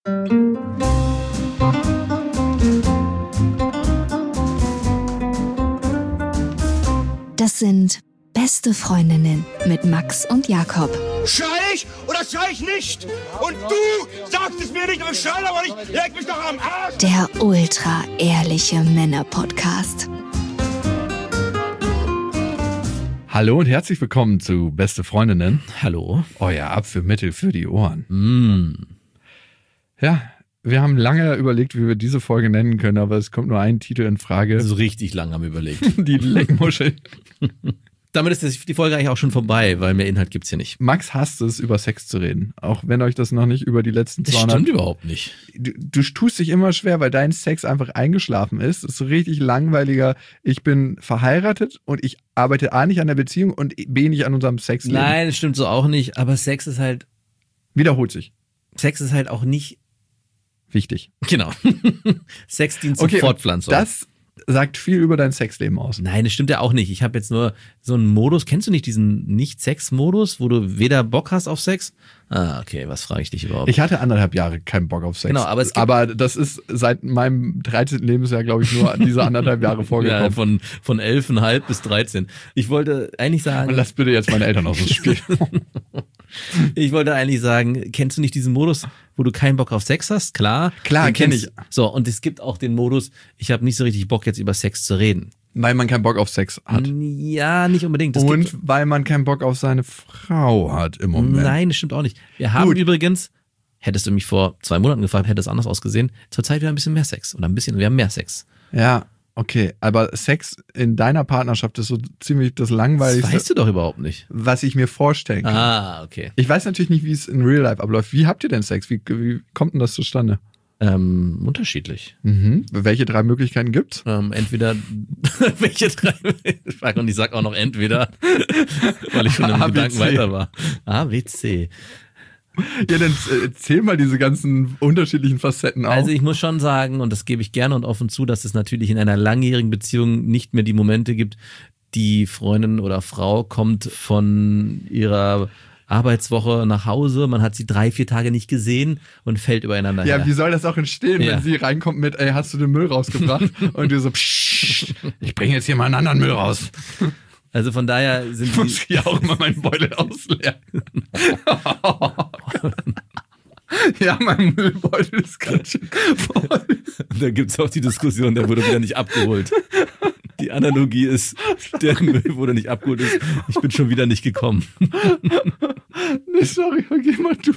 Das sind Beste Freundinnen mit Max und Jakob. Schrei ich oder schrei ich nicht? Und du sagst es mir nicht und schrei aber nicht. Leg mich doch am Arsch. Der ultra-ehrliche Männer-Podcast. Hallo und herzlich willkommen zu Beste Freundinnen. Hallo. Euer Abführmittel für die Ohren. Ja, wir haben lange überlegt, wie wir diese Folge nennen können, aber es kommt nur ein Titel in Frage. So richtig lang haben wir überlegt. Die Leckmuschel. Damit ist die Folge eigentlich auch schon vorbei, weil mehr Inhalt gibt's hier nicht. Max hasst es, über Sex zu reden. Auch wenn euch das noch nicht über die letzten 200... Das stimmt überhaupt nicht. Du tust dich immer schwer, weil dein Sex einfach eingeschlafen ist. Das ist richtig langweiliger. Ich bin verheiratet und ich arbeite A nicht an der Beziehung und B nicht an unserem Sexleben. Nein, das stimmt so auch nicht. Aber Sex ist halt... Wiederholt sich. Sex ist halt auch nicht... Wichtig. Genau. Sex dient zur Fortpflanzung. Das sagt viel über dein Sexleben aus. Nein, das stimmt ja auch nicht. Ich habe jetzt nur so einen Modus. Kennst du nicht diesen Nicht-Sex-Modus, wo du weder Bock hast auf Sex? Ah, okay, was frage ich dich überhaupt? Ich hatte 1,5 Jahre keinen Bock auf Sex. Genau, aber das ist seit meinem 13. Lebensjahr, glaube ich, nur diese 1,5 Jahre vorgekommen. Ja, von 11,5 bis 13. Ich wollte eigentlich sagen... Und lass bitte jetzt meine Eltern aus dem Spiel. Ich wollte eigentlich sagen, kennst du nicht diesen Modus, wo du keinen Bock auf Sex hast? Klar, kenne ich. So, und es gibt auch den Modus, ich habe nicht so richtig Bock, jetzt über Sex zu reden. Weil man keinen Bock auf Sex hat. Ja, nicht unbedingt. Und weil man keinen Bock auf seine Frau hat im Moment. Nein, das stimmt auch nicht. Wir haben übrigens, hättest du mich vor 2 Monaten gefragt, hätte es anders ausgesehen, zurzeit wieder ein bisschen mehr Sex. Wir haben mehr Sex. Ja, okay. Aber Sex in deiner Partnerschaft ist so ziemlich das Langweiligste. Das weißt du doch überhaupt nicht. Was ich mir vorstellen kann. Ah, okay. Ich weiß natürlich nicht, wie es in Real Life abläuft. Wie habt ihr denn Sex? Wie kommt denn das zustande? Unterschiedlich. Welche 3 Möglichkeiten gibt's? Entweder, welche 3? Und ich sag auch noch entweder, weil ich schon im Gedanken weiter war. A, B, C. Ja, dann zähl mal diese ganzen unterschiedlichen Facetten auf. Also ich muss schon sagen, und das gebe ich gerne und offen zu, dass es natürlich in einer langjährigen Beziehung nicht mehr die Momente gibt, die Freundin oder Frau kommt von ihrer Arbeitswoche nach Hause, man hat sie 3-4 Tage nicht gesehen und fällt übereinander her. Ja, wie soll das auch entstehen, wenn sie reinkommt mit, ey, hast du den Müll rausgebracht? Und du so, psch, ich bringe jetzt hier mal einen anderen Müll raus. Also von daher sind ich muss hier auch mal meinen Beutel ausleeren. Ja, mein Müllbeutel ist gerade schon voll. Da gibt es auch die Diskussion, der wurde wieder nicht abgeholt. Die Analogie ist, der Müll wurde nicht abgeholt, ich bin schon wieder nicht gekommen. Nee, sorry, geh mal du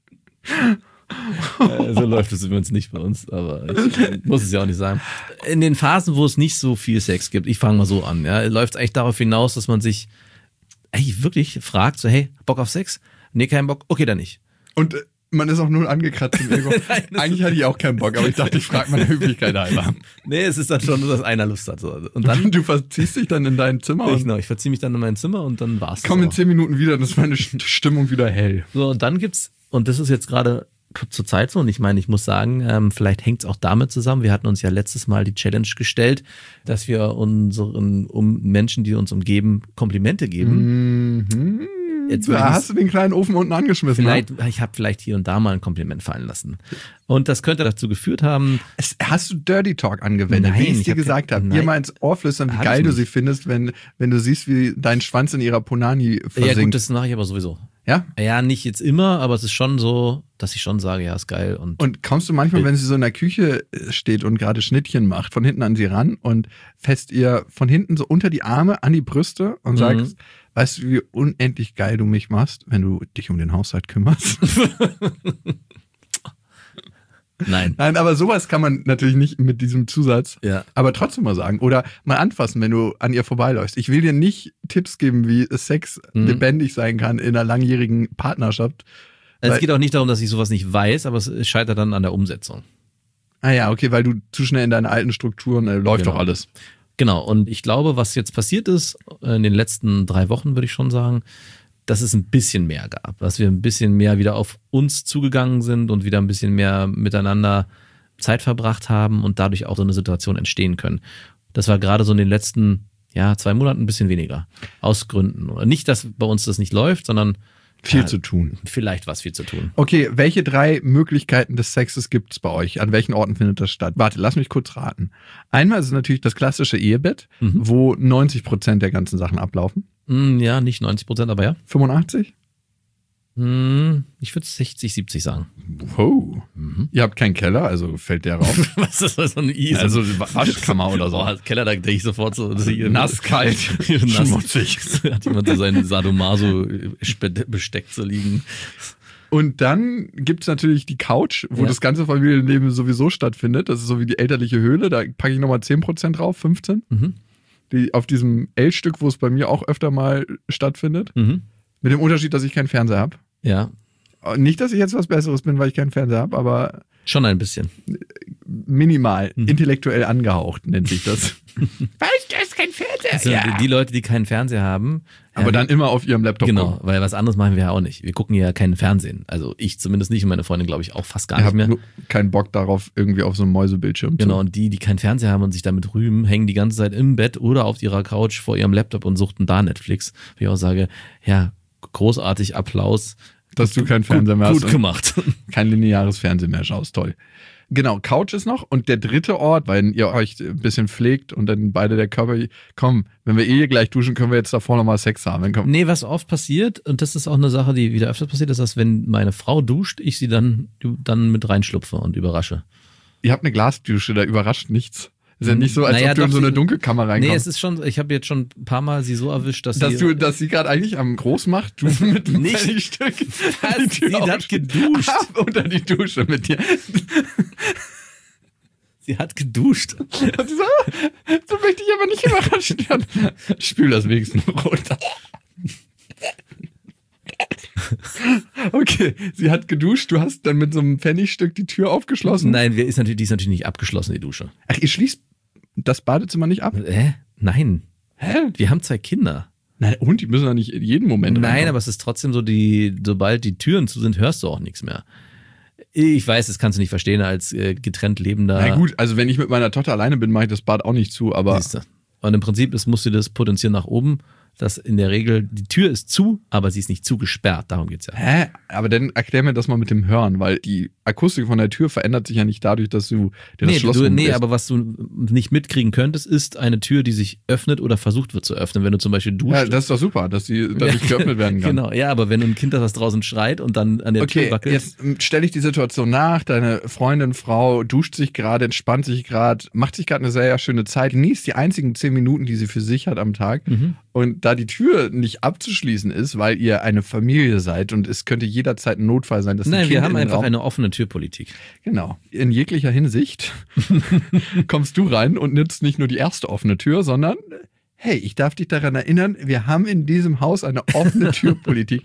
mal. So läuft es übrigens nicht bei uns, aber ich muss es ja auch nicht sagen. In den Phasen, wo es nicht so viel Sex gibt, ich fange mal so an, ja, läuft es eigentlich darauf hinaus, dass man sich eigentlich wirklich fragt, so hey, Bock auf Sex? Nee, keinen Bock? Okay, dann nicht. Und man ist auch nur angekratzt im Ego. Eigentlich hatte ich auch keinen Bock, aber ich dachte, ich frage meine Höflichkeit halber. Nee, es ist dann schon, dass einer Lust hat. So. Und dann, du verziehst dich dann in dein Zimmer? Genau, ich verziehe mich dann in mein Zimmer und dann war's. Komm in 10 Minuten wieder, dann ist meine Stimmung wieder hell. So, und dann gibt's, und das ist jetzt gerade zur Zeit so, und ich meine, ich muss sagen, vielleicht hängt es auch damit zusammen, wir hatten uns ja letztes Mal die Challenge gestellt, dass wir unseren Menschen, die uns umgeben, Komplimente geben. Jetzt da hast du den kleinen Ofen unten angeschmissen. Ich habe vielleicht hier und da mal ein Kompliment fallen lassen. Und das könnte dazu geführt haben... Hast du Dirty Talk angewendet, nein, wie ich dir gesagt habe? Ihr mal ins Ohr flüstern, wie geil du sie findest, wenn du siehst, wie dein Schwanz in ihrer Punani versinkt. Ja gut, das mache ich aber sowieso. Ja? Ja, nicht jetzt immer, aber es ist schon so, dass ich schon sage, ja, ist geil. Und kommst du manchmal, wenn sie so in der Küche steht und gerade Schnittchen macht, von hinten an sie ran und fässt ihr von hinten so unter die Arme an die Brüste und sagst, weißt du, wie unendlich geil du mich machst, wenn du dich um den Haushalt kümmerst? Nein, aber sowas kann man natürlich nicht mit diesem Zusatz, aber trotzdem mal sagen. Oder mal anfassen, wenn du an ihr vorbeiläufst. Ich will dir nicht Tipps geben, wie Sex lebendig sein kann in einer langjährigen Partnerschaft. Es geht auch nicht darum, dass ich sowas nicht weiß, aber es scheitert dann an der Umsetzung. Ah ja, okay, weil du zu schnell in deinen alten Strukturen, läuft doch alles. Genau, und ich glaube, was jetzt passiert ist, in den letzten 3 Wochen würde ich schon sagen, dass es ein bisschen mehr gab, dass wir ein bisschen mehr wieder auf uns zugegangen sind und wieder ein bisschen mehr miteinander Zeit verbracht haben und dadurch auch so eine Situation entstehen können. Das war gerade so in den letzten 2 Monaten ein bisschen weniger. Aus Gründen. Nicht, dass bei uns das nicht läuft, sondern Viel zu tun. Vielleicht was viel zu tun. Okay, welche 3 Möglichkeiten des Sexes gibt es bei euch? An welchen Orten findet das statt? Warte, lass mich kurz raten. Einmal ist es natürlich das klassische Ehebett, wo 90% der ganzen Sachen ablaufen. Ja, nicht 90%, aber ja. 85? Ich würde 60, 70 sagen. Wow. Ihr habt keinen Keller, also fällt der rauf. Was ist das so ein I? Also Waschkammer oder so. Keller, da denke ich sofort so. Nass, kalt, schmutzig. Hat jemand so sein Sadomaso-Besteck zu liegen. Und dann gibt es natürlich die Couch, wo das ganze Familienleben sowieso stattfindet. Das ist so wie die elterliche Höhle. Da packe ich nochmal 10% drauf, 15. Die, auf diesem L-Stück, wo es bei mir auch öfter mal stattfindet. Mit dem Unterschied, dass ich keinen Fernseher habe. Ja. Nicht, dass ich jetzt was Besseres bin, weil ich keinen Fernseher habe, aber schon ein bisschen. Minimal, intellektuell angehaucht nennt sich das. Weißt du, ist kein Fernseher. Also die Leute, die keinen Fernseher haben. Aber dann immer auf ihrem Laptop. Genau, weil was anderes machen wir ja auch nicht. Wir gucken ja keinen Fernsehen. Also ich zumindest nicht und meine Freundin glaube ich auch fast gar nicht mehr. Ich habe keinen Bock darauf, irgendwie auf so einem Mäusebildschirm zu. Genau, und die keinen Fernseher haben und sich damit rühmen, hängen die ganze Zeit im Bett oder auf ihrer Couch vor ihrem Laptop und suchten da Netflix. Wie ich auch sage, ja, großartig, Applaus. Dass du keinen Fernseher mehr hast. Gut gemacht. Kein lineares Fernsehen mehr schaust, toll. Genau, Couch ist noch. Und der dritte Ort, weil ihr euch ein bisschen pflegt und dann beide der Körper, komm, wenn wir gleich duschen, können wir jetzt davor nochmal Sex haben. Nee, was oft passiert, und das ist auch eine Sache, die wieder öfters passiert, ist, dass wenn meine Frau duscht, ich sie dann mit reinschlupfe und überrasche. Ihr habt eine Glasdusche, da überrascht nichts. Ist ja nicht so, als ob du in so eine Dunkelkammer reinkommst. Nee, es ist schon, ich habe jetzt schon ein paar Mal sie so erwischt, dass sie gerade eigentlich am Groß macht, du mit einem Pfennigstück. Sie hat geduscht. Unter die Dusche mit dir. Sie hat geduscht. Und sie so möchte ich aber nicht überrascht werden. Spül das wenigstens runter. Okay, sie hat geduscht, du hast dann mit so einem Pfennigstück die Tür aufgeschlossen? Nein, die ist natürlich nicht abgeschlossen, die Dusche. Ach, ihr schließt das Badezimmer nicht ab? Nein. Wir haben 2 Kinder. Nein, und die müssen ja nicht in jedem Moment Nein, reinkommen. Aber es ist trotzdem so, sobald die Türen zu sind, hörst du auch nichts mehr. Ich weiß, das kannst du nicht verstehen als getrennt lebender. Na gut, also wenn ich mit meiner Tochter alleine bin, mache ich das Bad auch nicht zu, aber... Siehste. Und im Prinzip musst du das potenzieren nach oben, dass in der Regel, die Tür ist zu, aber sie ist nicht zugesperrt, darum geht's ja. Hä? Aber dann erklär mir das mal mit dem Hören, weil die Akustik von der Tür verändert sich ja nicht dadurch, dass du dir das Schloss umdrehst. Aber was du nicht mitkriegen könntest, ist eine Tür, die sich öffnet oder versucht wird zu öffnen, wenn du zum Beispiel duschst. Ja, das ist doch super, dass sie dadurch geöffnet werden kann. Genau, ja, aber wenn ein Kind, das draußen schreit und dann an der Tür wackelt. Jetzt stelle ich die Situation nach, deine Freundin, Frau duscht sich gerade, entspannt sich gerade, macht sich gerade eine sehr schöne Zeit, genießt die einzigen 10 Minuten, die sie für sich hat am Tag. Und da die Tür nicht abzuschließen ist, weil ihr eine Familie seid und es könnte jederzeit ein Notfall sein, dass Nein, wir haben einfach eine offene Türpolitik. Genau. In jeglicher Hinsicht kommst du rein und nutzt nicht nur die erste offene Tür, sondern hey, ich darf dich daran erinnern, wir haben in diesem Haus eine offene Türpolitik.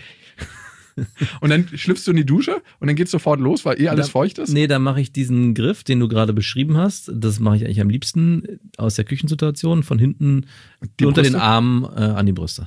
Und dann schlüpfst du in die Dusche und dann geht's sofort los, weil alles feucht ist? Nee, da mache ich diesen Griff, den du gerade beschrieben hast. Das mache ich eigentlich am liebsten aus der Küchensituation, von hinten unter den Armen an die Brüste.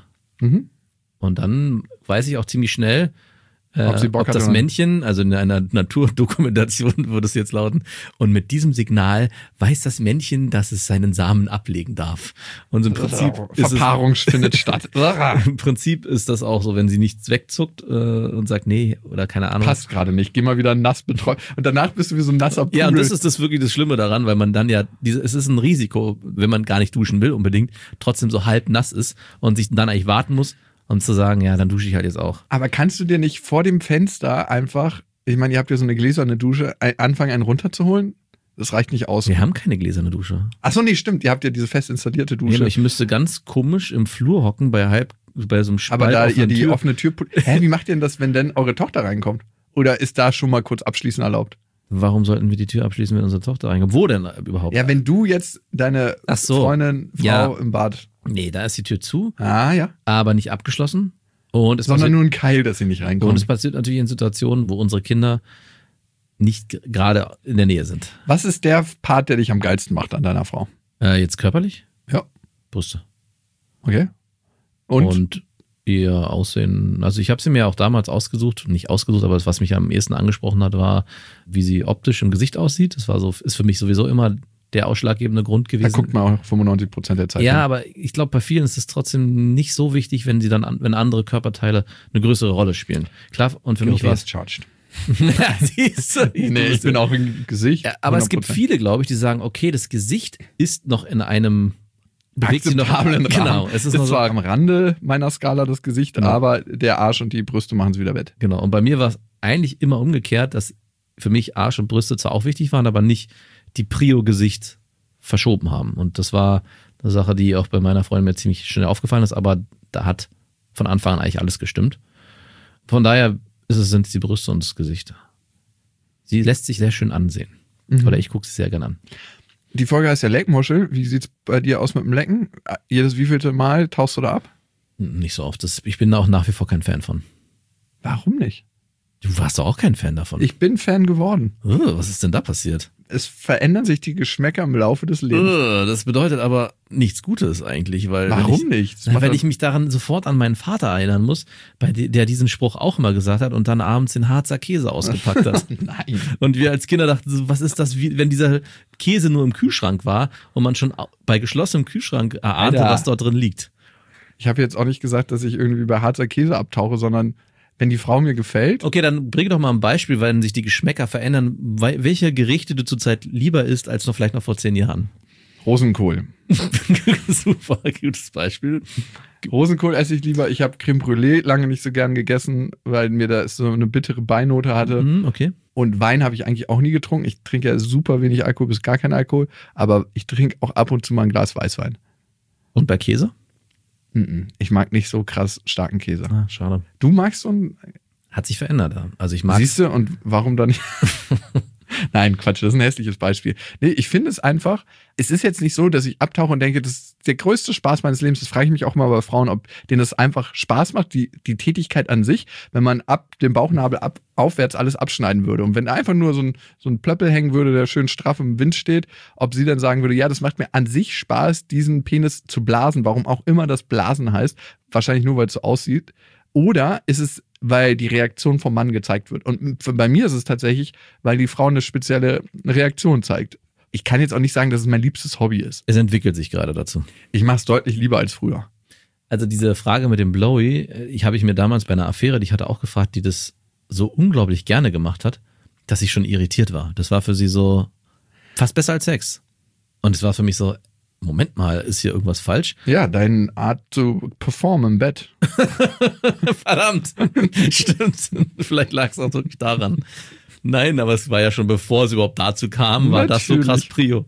Und dann weiß ich auch ziemlich schnell, ob das Männchen, also in einer Naturdokumentation würde es jetzt lauten, und mit diesem Signal weiß das Männchen, dass es seinen Samen ablegen darf. Und im Prinzip Verpaarung findet statt. Im Prinzip ist das auch so, wenn sie nichts wegzuckt und sagt, nee, oder keine Ahnung. Passt gerade nicht, geh mal wieder nass betreut. Und danach bist du wie so ein nasser Pudel. Ja, und das ist wirklich das Schlimme daran, weil man dann es ist ein Risiko, wenn man gar nicht duschen will unbedingt, trotzdem so halb nass ist und sich dann eigentlich warten muss, um zu sagen, ja, dann dusche ich halt jetzt auch. Aber kannst du dir nicht vor dem Fenster einfach, ich meine, ihr habt ja so eine gläserne Dusche, anfangen, einen runterzuholen? Das reicht nicht aus. Wir haben keine gläserne Dusche. Achso, nee, stimmt. Ihr habt ja diese fest installierte Dusche. Nee, ich müsste ganz komisch im Flur hocken bei so einem Spalt. Aber da ihr die offene Tür... wie macht ihr denn das, wenn denn eure Tochter reinkommt? Oder ist da schon mal kurz abschließen erlaubt? Warum sollten wir die Tür abschließen, wenn unsere Tochter reinkommt? Wo denn überhaupt? Ja, wenn du jetzt deine Freundin, Frau im Bad... Nee, da ist die Tür zu. Ah, ja. Aber nicht abgeschlossen. Und sondern nur ein Keil, dass sie nicht reinkommt. Und es passiert natürlich in Situationen, wo unsere Kinder nicht gerade in der Nähe sind. Was ist der Part, der dich am geilsten macht an deiner Frau? Jetzt körperlich? Ja. Brüste. Okay. Und ihr Aussehen, also ich habe sie mir auch damals nicht ausgesucht, aber das, was mich am ehesten angesprochen hat, war, wie sie optisch im Gesicht aussieht. Das war so, ist für mich sowieso immer der ausschlaggebende Grund gewesen. Da guckt man auch 95% der Zeit Ja, hin. aber ich glaube, bei vielen ist es trotzdem nicht so wichtig, wenn wenn andere Körperteile eine größere Rolle spielen. Klar, und für mich war es charged. ja, siehst du, Ich bin auch im Gesicht. ja, aber es gibt 100%. viele, glaube ich, die sagen, okay, das Gesicht ist noch in einem bewegt sich noch akzeptablen Rahmen. Genau, es ist noch so, zwar am Rande meiner Skala das Gesicht, Genau. aber der Arsch und die Brüste machen es wieder wett. genau. Und bei mir war es eigentlich immer umgekehrt, dass für mich Arsch und Brüste zwar auch wichtig waren, aber nicht die Prio-Gesicht verschoben haben. Und das war eine Sache, die auch bei meiner Freundin mir ziemlich schnell aufgefallen ist, aber da hat von Anfang an eigentlich alles gestimmt. Von daher sind es die Brüste und das Gesicht. Sie lässt sich sehr schön ansehen. Oder ich gucke sie sehr gern an. Die Folge heißt ja Leckmuschel. Wie sieht's bei dir aus mit dem Lecken? Jedes wievielte Mal tauchst du da ab? Nicht so oft. Ich bin da auch nach wie vor kein Fan von. Warum nicht? Du warst doch auch kein Fan davon. Ich bin Fan geworden. Was ist denn da passiert? Es verändern sich die Geschmäcker im Laufe des Lebens. Das bedeutet aber nichts Gutes eigentlich, weil Warum nicht? Das macht Weil doch- ich mich daran sofort an meinen Vater erinnern muss, der diesen Spruch auch immer gesagt hat und dann abends den Harzer Käse ausgepackt hat. Nein. Und wir als Kinder dachten so, was ist das, wenn dieser Käse nur im Kühlschrank war und man schon bei geschlossenem Kühlschrank erahnte, Alter. was dort drin liegt. Ich habe jetzt auch nicht gesagt, dass ich irgendwie bei Harzer Käse abtauche, sondern wenn die Frau mir gefällt, Okay, dann bring doch mal ein Beispiel, wenn sich die Geschmäcker verändern, welche Gerichte du zurzeit lieber isst als noch vielleicht noch vor 10 Jahren. Rosenkohl. Super, gutes Beispiel. Rosenkohl esse ich lieber. Ich habe Creme Brûlée lange nicht so gern gegessen, weil mir da so eine bittere Beinote hatte. Okay. Und Wein habe ich eigentlich auch nie getrunken. Ich trinke ja super wenig Alkohol bis gar kein Alkohol. Aber ich trinke auch ab und zu mal ein Glas Weißwein. Und bei Käse? Ich mag nicht so krass starken Käse. Ah, schade. Du magst so einen. Hat sich verändert. Ja. Also ich mag Siehst du, und warum dann nicht? Nein, Quatsch, das ist ein hässliches Beispiel. Nee, ich finde es einfach, es ist jetzt nicht so, dass ich abtauche und denke, das ist der größte Spaß meines Lebens. Das frage ich mich auch mal bei Frauen, ob denen das einfach Spaß macht, die Tätigkeit an sich, wenn man ab dem Bauchnabel aufwärts alles abschneiden würde. Und wenn einfach nur so ein Plöppel hängen würde, der schön straff im Wind steht, ob sie dann sagen würde, ja, das macht mir an sich Spaß, diesen Penis zu blasen, warum auch immer das Blasen heißt, wahrscheinlich nur, weil es so aussieht. Oder ist es, weil die Reaktion vom Mann gezeigt wird? Und bei mir ist es tatsächlich, weil die Frau eine spezielle Reaktion zeigt. Ich kann jetzt auch nicht sagen, dass es mein liebstes Hobby ist. Es entwickelt sich gerade dazu. Ich mache es deutlich lieber als früher. Also diese Frage mit dem Blowy, habe ich mir damals bei einer Affäre, die ich hatte auch gefragt, die das so unglaublich gerne gemacht hat, dass ich schon irritiert war. Das war für sie so fast besser als Sex. Und es war für mich so, Moment mal, ist hier irgendwas falsch? Ja, deine Art zu performen im Bett. Verdammt. Stimmt. Vielleicht lag es auch wirklich daran. Nein, aber es war ja schon bevor es überhaupt dazu kam, war das so krass Natürlich. Prio.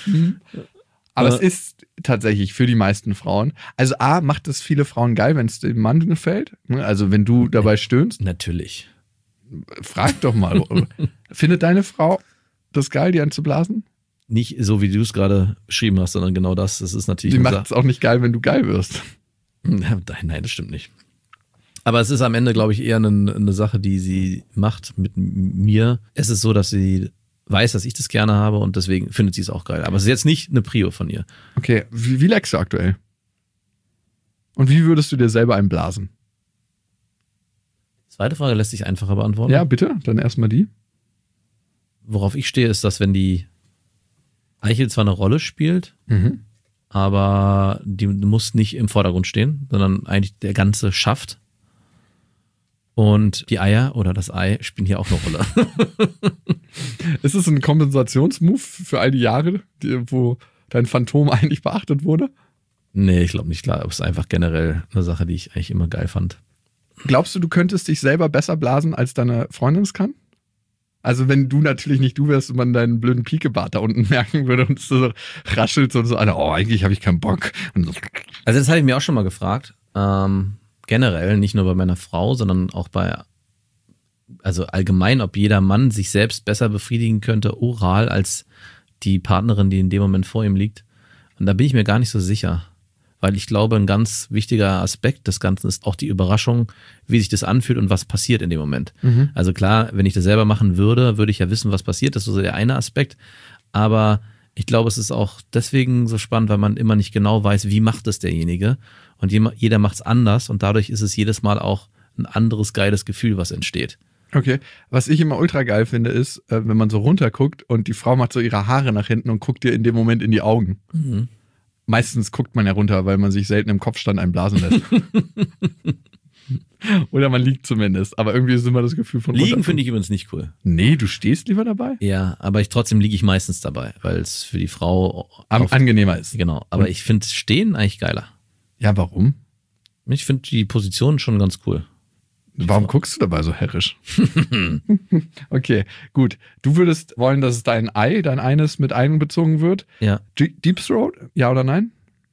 Aber es ist tatsächlich für die meisten Frauen. Also A, macht es viele Frauen geil, wenn es dem Mann gefällt. Also wenn du dabei stöhnst, Natürlich. frag doch mal. Findet deine Frau das geil, die anzublasen? Nicht so, wie du es gerade beschrieben hast, sondern genau das. Das ist natürlich Die eine macht es auch nicht geil, wenn du geil wirst. Nein, das stimmt nicht. Aber es ist am Ende, glaube ich, eher eine Sache, die sie macht mit mir. Es ist so, dass sie weiß, dass ich das gerne habe und deswegen findet sie es auch geil. Aber es ist jetzt nicht eine Prio von ihr. Okay, wie leckst du aktuell? Und wie würdest du dir selber einblasen? Zweite Frage lässt sich einfacher beantworten. Ja, bitte, dann erstmal die. Worauf ich stehe, ist, dass wenn die Eichel zwar eine Rolle spielt, aber die muss nicht im Vordergrund stehen, sondern eigentlich der ganze Schaft. Und die Eier oder das Ei spielen hier auch eine Rolle. Ist es ein Kompensationsmove für all die Jahre, wo dein Phantom eigentlich beachtet wurde? Nee, ich glaube nicht. Klar, es ist einfach generell eine Sache, die ich eigentlich immer geil fand. Glaubst du, du könntest dich selber besser blasen, als deine Freundin es kann? Also wenn du natürlich nicht du wärst und man deinen blöden Pikebart da unten merken würde und es so raschelt und so, oh, eigentlich habe ich keinen Bock. Und so. Also das habe ich mir auch schon mal gefragt. Generell, nicht nur bei meiner Frau, sondern auch also allgemein, ob jeder Mann sich selbst besser befriedigen könnte, oral, als die Partnerin, die in dem Moment vor ihm liegt. Und da bin ich mir gar nicht so sicher. Weil ich glaube, ein ganz wichtiger Aspekt des Ganzen ist auch die Überraschung, wie sich das anfühlt und was passiert in dem Moment. Also klar, wenn ich das selber machen würde, würde ich ja wissen, was passiert. Das ist so der eine Aspekt. Aber ich glaube, es ist auch deswegen so spannend, weil man immer nicht genau weiß, wie macht es derjenige. Und jeder macht es anders und dadurch ist es jedes Mal auch ein anderes geiles Gefühl, was entsteht. Okay, was ich immer ultra geil finde, ist, wenn man so runterguckt und die Frau macht so ihre Haare nach hinten und guckt dir in dem Moment in die Augen. Mhm. Meistens guckt man ja runter, weil man sich selten im Kopfstand einblasen lässt. Oder man liegt zumindest. Aber irgendwie ist immer das Gefühl von Liegen finde ich übrigens nicht cool. Nee, du stehst lieber dabei? Ja, aber trotzdem liege ich meistens dabei, weil es für die Frau Angenehmer ist. Genau, aber Und ich finde Stehen eigentlich geiler. Ja, warum? Ich finde die Position schon ganz cool. Warum guckst du dabei so herrisch? Okay, gut. Du würdest wollen, dass es dein eines mit einbezogen wird? Ja. Deep Throat? Ja oder nein?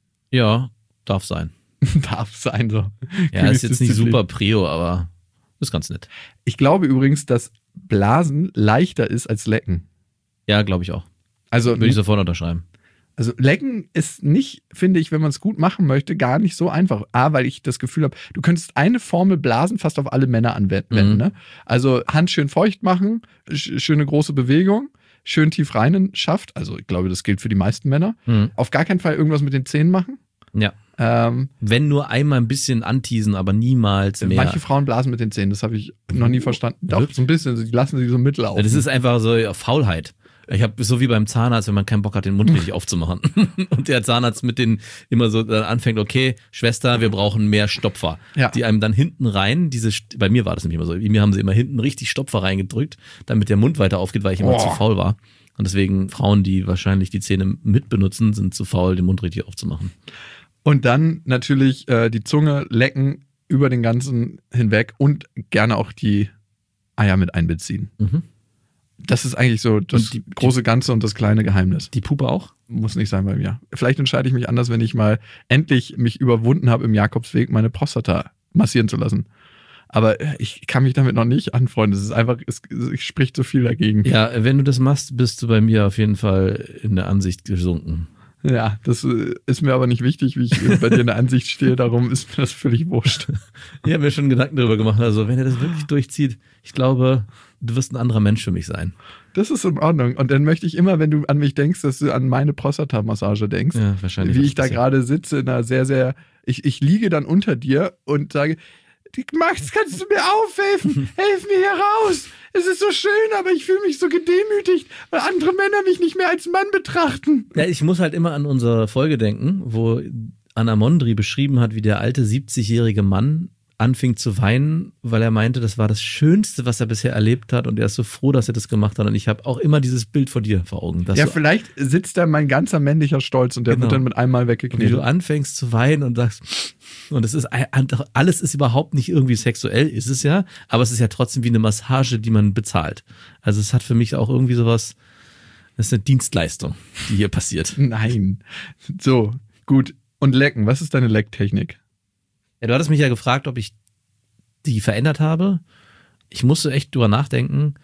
Ja, darf sein. Darf sein, so. Ja, ist jetzt nicht super Prio, aber ist ganz nett. Ich glaube übrigens, dass Blasen leichter ist als Lecken. Ja, glaube ich auch. Also, Würde ich sofort unterschreiben. Also Lecken ist nicht, finde ich, wenn man es gut machen möchte, gar nicht so einfach. Weil ich das Gefühl habe, du könntest eine Formel Blasen fast auf alle Männer anwenden. Ne? Also Hand schön feucht machen, schöne große Bewegung, schön tief rein schafft. Also ich glaube, das gilt für die meisten Männer. Auf gar keinen Fall irgendwas mit den Zähnen machen. Ja. Wenn nur einmal ein bisschen anteasen, aber niemals mehr. Manche Frauen blasen mit den Zähnen, das habe ich noch nie verstanden. Doch, so ein bisschen, die lassen sie so mittel auf. Das ist einfach so Faulheit. Ich habe so wie beim Zahnarzt, wenn man keinen Bock hat, den Mund richtig aufzumachen. Und der Zahnarzt mit denen immer so dann anfängt, okay, Schwester, wir brauchen mehr Stopfer. Ja. Die einem dann hinten rein, bei mir war das nämlich immer so, mir haben sie immer hinten richtig Stopfer reingedrückt, damit der Mund weiter aufgeht, weil ich immer zu faul war. Und deswegen Frauen, die wahrscheinlich die Zähne mitbenutzen, sind zu faul, den Mund richtig aufzumachen. Und dann natürlich die Zunge lecken über den ganzen hinweg und gerne auch die Eier mit einbeziehen. Mhm. Das ist eigentlich so das große Ganze und das kleine Geheimnis. Die Puppe auch? Muss nicht sein bei mir. Vielleicht entscheide ich mich anders, wenn ich mal endlich mich überwunden habe, im Jakobsweg meine Prostata massieren zu lassen. Aber ich kann mich damit noch nicht anfreunden. Es ist einfach, es spricht so viel dagegen. Ja, wenn du das machst, bist du bei mir auf jeden Fall in der Ansicht gesunken. Ja, das ist mir aber nicht wichtig, wie ich bei dir in der Ansicht stehe. Darum ist mir das völlig wurscht. Ich habe mir schon Gedanken darüber gemacht. Also, wenn er das wirklich durchzieht, ich glaube, du wirst ein anderer Mensch für mich sein. Das ist in Ordnung. Und dann möchte ich immer, wenn du an mich denkst, dass du an meine Prostata-Massage denkst. Ja, wahrscheinlich. Wie ich da gerade sitze in einer sehr, sehr... Ich liege dann unter dir und sage, Max, kannst du mir aufhelfen? Helf mir hier raus! Es ist so schön, aber ich fühle mich so gedemütigt, weil andere Männer mich nicht mehr als Mann betrachten. Ja, ich muss halt immer an unsere Folge denken, wo Anna Mondri beschrieben hat, wie der alte 70-jährige Mann anfing zu weinen, weil er meinte, das war das Schönste, was er bisher erlebt hat und er ist so froh, dass er das gemacht hat und ich habe auch immer dieses Bild vor dir vor Augen. Ja, vielleicht sitzt da mein ganzer männlicher Stolz und der wird dann mit einmal weggeknetet. Wie du anfängst zu weinen und sagst, und es ist alles ist überhaupt nicht irgendwie sexuell, ist es ja, aber es ist ja trotzdem wie eine Massage, die man bezahlt. Also es hat für mich auch irgendwie sowas, das ist eine Dienstleistung, die hier passiert. Nein. So, gut. Und lecken, was ist deine Lecktechnik? Ja, du hattest mich ja gefragt, ob ich die verändert habe. Ich musste echt drüber nachdenken.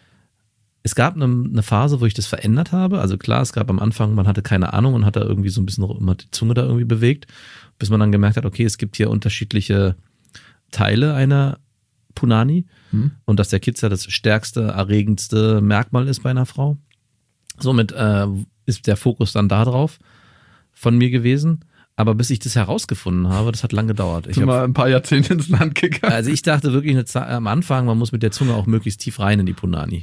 Es gab eine Phase, wo ich das verändert habe. Also klar, es gab am Anfang, man hatte keine Ahnung und hat da irgendwie so ein bisschen noch immer die Zunge da irgendwie bewegt, bis man dann gemerkt hat, okay, es gibt hier unterschiedliche Teile einer Punani und dass der Kitzer das stärkste, erregendste Merkmal ist bei einer Frau. Somit ist der Fokus dann da drauf von mir gewesen. Aber bis ich das herausgefunden habe, das hat lange gedauert. Ich mal ein paar Jahrzehnte ins Land gegangen. Also ich dachte wirklich am Anfang, man muss mit der Zunge auch möglichst tief rein in die Punani.